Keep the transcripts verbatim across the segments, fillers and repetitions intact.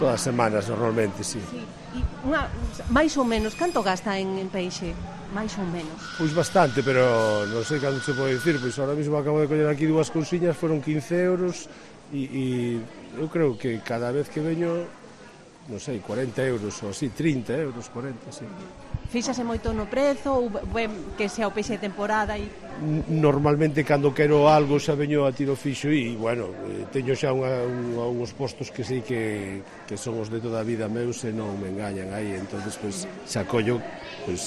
Todas as semanas, normalmente, sí. Sí. E unha, máis ou menos, canto gasta en, en peixe? Máis ou menos? Pois bastante, pero non sei canto se pode dicir, pois ahora mesmo acabo de coller aquí dúas cousiñas, foron quince euros, e, e eu creo que cada vez que veño, non sei, cuarenta euros ou así, trinta euros, cuarenta, sí. Fíxase moito no prezo ou ben que sea o peixe de temporada? E... Normalmente cando quero algo xa veño a tiro fixo e, bueno, teño xa unha, unha, uns postos que sei que, que son os de toda a vida meus e non me engañan aí, entonces pois xa collo, pois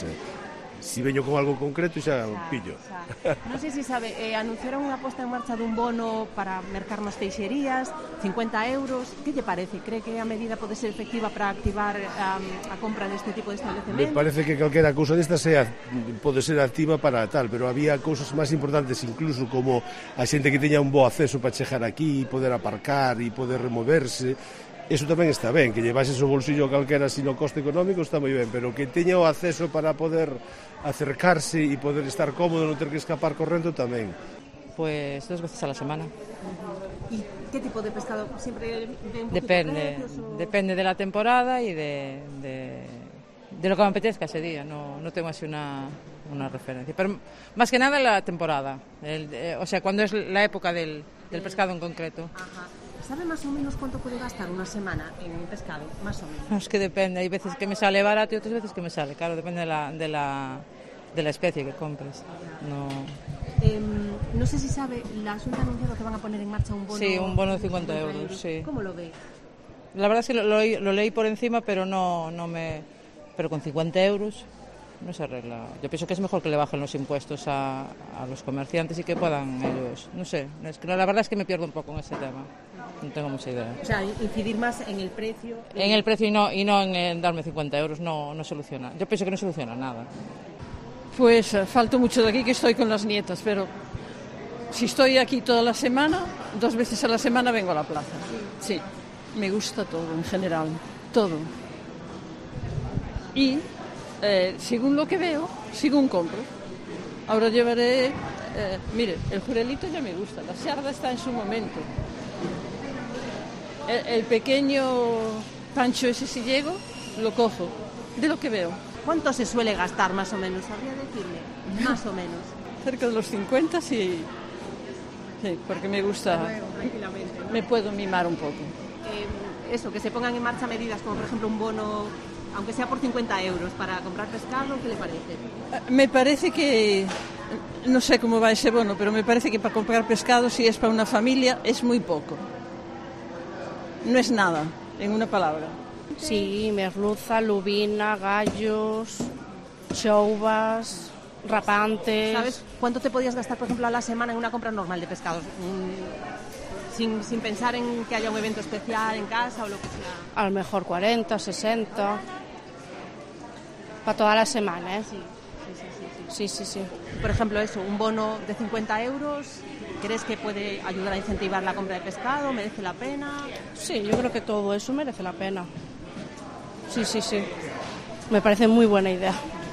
si veño con algo concreto xa o pillo. Non sei se sabe, eh, anunciaron unha posta en marcha dun bono para mercar nas peixerías, cincuenta euros. Que lle parece? Cree que a medida pode ser efectiva para activar a, a compra deste tipo de establecemento? Me parece que calquera cousa desta sea, pode ser activa para tal, pero había cousas máis importantes incluso como a xente que teña un bo acceso para chegar aquí, poder aparcar e poder removerse. Eso tamén está ben, que llevases o bolsillo calquera sino coste económico está moi ben, pero que teña o acceso para poder acercarse e poder estar cómodo, non ter que escapar correndo tamén. Pues dos veces a la semana. ¿Y qué tipo de pescado? ¿Siempre de un Depende, precios, o... depende de la temporada y de, de, de lo que me apetezca ese día, no, no tengo así una, una referencia. Pero más que nada la temporada, el, eh, o sea, cuando es la época del, del pescado en concreto. Ajá. ¿Sabe más o menos cuánto puede gastar una semana en pescado? Más o menos. Es que depende, hay veces que me sale barato y otras veces que me sale caro, depende de la, de la, de la especie que compres. No... Eh, no sé si sabe, la Junta ha anunciado que van a poner en marcha un bono... Sí, un bono de cincuenta euros, sí. ¿Cómo lo ve? La verdad es que lo, lo, lo leí por encima, pero no, no me... Pero con cincuenta euros no se arregla. Yo pienso que es mejor que le bajen los impuestos a, a los comerciantes y que puedan ellos... No sé, es que la verdad es que me pierdo un poco en ese tema. No tengo mucha idea. O sea, incidir más en el precio... En el precio y no, y no en, en darme cincuenta euros, no, no soluciona. Yo pienso que no soluciona nada. Pues uh, falto mucho de aquí, que estoy con las nietas, pero si estoy aquí toda la semana, dos veces a la semana vengo a la plaza. Sí, me gusta todo en general, todo. Y eh, según lo que veo, según compro. Ahora llevaré, eh, mire, el jurelito ya me gusta, la sarda está en su momento. El, el pequeño pancho ese si llego, lo cojo, de lo que veo. ¿Cuánto se suele gastar más o menos? ¿Sabría decirme? Más o menos. Cerca de los cincuenta, sí. Sí, porque me gusta. Luego, tranquilamente, ¿no? Me puedo mimar un poco. Eh, eso, que se pongan en marcha medidas como por ejemplo un bono, aunque sea por cincuenta euros, para comprar pescado, ¿qué le parece? Me parece que, no sé cómo va ese bono, pero me parece que para comprar pescado, si es para una familia, es muy poco. No es nada, en una palabra. Sí, merluza, lubina, gallos, chouvas, rapantes... ¿Sabes cuánto te podías gastar, por ejemplo, a la semana en una compra normal de pescados? Mm, sin, sin pensar en que haya un evento especial en casa o lo que sea. A lo mejor cuarenta, sesenta... Para toda la semana, ¿eh? Sí, sí, sí, sí, sí. Sí, sí, sí. Por ejemplo, eso, un bono de cincuenta euros... ¿Crees que puede ayudar a incentivar la compra de pescado? ¿Merece la pena? Sí, yo creo que todo eso merece la pena. Sí, sí, sí. Me parece muy buena idea.